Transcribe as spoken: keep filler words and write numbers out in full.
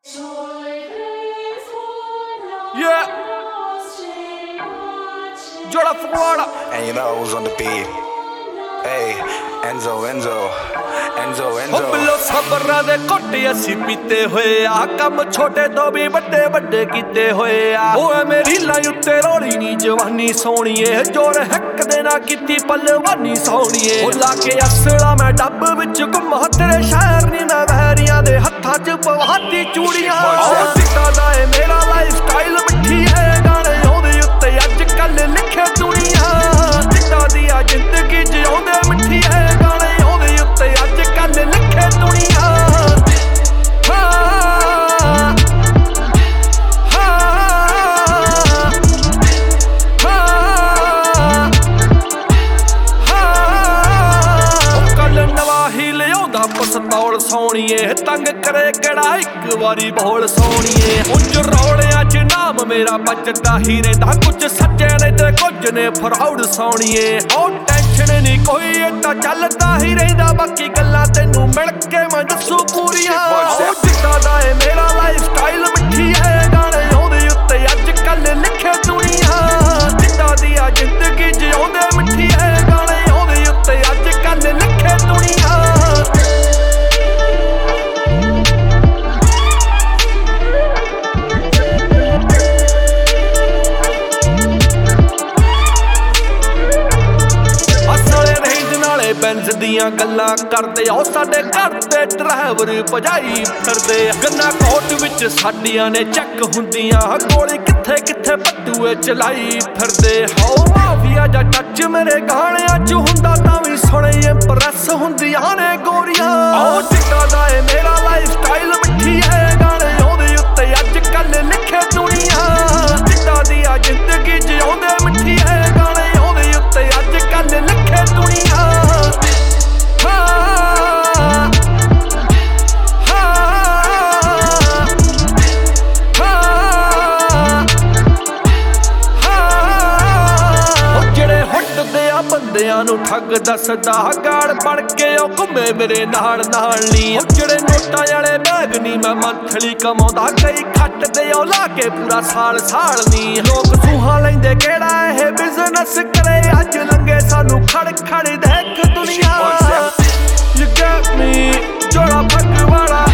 Yeah. Jordan Florida. And you know who's on the beat. Hey, Enzo, Enzo, Enzo, Enzo. ਬਿਲੋ ਸਬਰਾਂ ਦੇ ਘੁੱਟ ਅਸੀਂ ਪੀਤੇ ਹੋਏ ਆ, ਕੰਮ ਛੋਟੇ ਤੋਂ ਵੀ ਵੱਡੇ ਵੱਡੇ ਕੀਤੇ ਹੋਏ ਆ। ਓਏ ਮੇਰੀ লাই ਉੱਤੇ ਰੋਲੀ ਨੀ ਜਵਾਨੀ ਸੋਹਣੀਏ, ਜੋਰ ਹੱਕ ਦੇ ਨਾ ਕੀਤੀ ਪਲਵਾਨੀ ਸੋਹਣੀਏ। ਉਹ ਲਾ ਕੇ ਅਸਲਾ ਮੈਂ ਡੱਬ ਵਿੱਚ ਘੁੰਮਾ ਤੇਰੇ ਸ਼ਹਿਰ ਨੀ ਮੈਂ ਵਹਿਰੀਆਂ ਦੇ ਹੱਥਾਂ 'ਚ ਪਵਾਤੀ ਚੂੜੀਆਂ। ਉਹ ਸਿੱਟਾ ਦਾ ਏ ਮੇਰਾ ਲਾਈਫ ਸਟਾਈਲ ਮਿੱਠੀ ਹੈ, ਗਾਣੇ ਉਹਦੇ ਉੱਤੇ ਅੱਜ ਕੱਲ ਲਿਖੇ ਦੁਨੀਆ। ਸਿੱਟਾ ਦੀ ਆ ਜ਼ਿੰਦਗੀ ਜਿਉਂਦੇ ਮਿੱਠੀ ਹੈ, ਗਾਣੇ ਉਹਦੇ ਉੱਤੇ ਅੱਜ ਕੱਲ ਲਿਖੇ ਦੁਨੀਆ। ਪਸਤੌਲ ਸੋਹਣੀਏ, ਤੰਗ ਕਰੇ ਕਿਹੜਾ ਇੱਕ ਵਾਰੀ ਬੋਲ ਸੋਹਣੀਏ। ਉੱਚ ਰੌਲਿਆਂ 'ਚ ਨਾਮ ਮੇਰਾ ਵੱਜਦਾ ਹੀ ਰਹਿੰਦਾ, ਕੁਝ ਸੱਚੇ ਨੇ ਤੇ ਕੁਝ ਨੇ ਫਰਾਉਡ ਸੋਹਣੀਏ। ਉਹ ਟੈਨਸ਼ਨ ਨਹੀਂ ਕੋਈ, ਏਦਾਂ ਚੱਲਦਾ ਹੀ ਰਹਿੰਦਾ, ਬਾਕੀ ਗੱਲਾਂ ਤੈਨੂੰ ਮਿਲ ਕੇ ਮੈਂ ਦੱਸੂ ਪੂਰੀਆਂ। ਉਹ ਜਿੱਦਾਂ ਦਾ ਏ ਮੇਰਾ ਲਾਈਫ ਸਟਾਈਲ ਮਿੱਠੀ ਹੈ, ਗਾਣੇ ਉਹਦੇ ਉੱਤੇ ਅੱਜ ਕੱਲ ਲਿਖੇ ਦੁਨੀਆ। ਜਿੱਦਾਂ ਦੀ ਆ ਜ਼ਿੰਦਗੀ ਜਿਉਂਦੇ ਮਿੱਠੀ ਹੈ, ਗਾਣੇ ਉਹਦੇ ਉੱਤੇ ਅੱਜ ਕੱਲ ਲਿਖੇ ਦੁਨੀਆ। ਬੈਂਜ਼ ਦੀਆਂ ਗੱਲਾਂ ਕਰਦੇ ਆ, ਸਾਡੇ ਘਰ ਦੇ ਡਰਾਈਵਰ ਭਜਾਈ ਫਿਰਦੇ ਆ। ਗੰਨਾ ਕੋਟ ਵਿੱਚ ਸਾਡੀਆਂ ਨੇ ਚੈੱਕ ਹੁੰਦੀਆਂ, ਗੋਲੀ ਕਿੱਥੇ ਕਿੱਥੇ ਪੱਟੂਏ ਚਲਾਈ ਫਿਰਦੇ। ਹੋ ਮਾਫੀਆ ਜਾਂ ਟੱਚ ਮੇਰੇ ਗਾਣਿਆਂ 'ਚ ਹੁੰਦਾ, ਤਾਂ ਵੀ ਸੁਣੇ ਇੰਪ੍ਰੈਸ ਹੁੰਦੀਆਂ ਨੇ ਗੋਰੀਆਂ। ਉਹ ਜਿੱਦਾਂ ਦਾ ਏ ਮੇਰਾ ਲਾਈਫ ਸਟਾਈਲ ਮਿੱਠੀ ਹੈ, ਗਾਣੇ ਉਹਦੇ ਉੱਤੇ ਅੱਜ ਕੱਲ ਲਿਖੇ ਦੁਨੀਆ। ਜਿੱਦਾਂ ਦੀ ਆ ਜ਼ਿੰਦਗੀ ਜਿਉਂਦੇ ਮਿੱਠੀ ਹੈ, ਗਾਣੇ ਉਹਦੇ ਉੱਤੇ ਅੱਜ ਕੱਲ ਲਿਖੇ ਦੁਨੀਆ। ਬੰਦਿਆਂ ਨੂੰ ਠੱਗ ਦੱਸਦਾ, ਗਾੜ ਬਣ ਕੇ ਉਹ ਘੁੰਮੇ ਮੇਰੇ ਨਾਲ ਨਾਲ ਨੀ। ਉਹ ਜਿਹੜੇ ਨੋਟਾਂ ਵਾਲੇ ਬੈਗ ਨੀ ਮੈਂ ਮੰਥਲੀ ਕਮਾਉਂਦਾ, ਕਈ ਖੱਟਦੇ ਉਹ ਲਾ ਕੇ ਪੂਰਾ ਸਾਲ ਸਾਲ ਨੀ। ਲੋਕ ਸੂਹਾਂ ਲੈਂਦੇ ਕਿਹੜਾ ਇਹ ਬਿਜ਼ਨਸ ਕਰੇ, ਅੱਜ ਲੰਗੇ ਸਾਨੂੰ ਖੜ ਖੜ ਦੇਖ ਦੁਨੀਆ। You got me, ਜੋੜਾ ਫੱਕ ਵਾਲਾ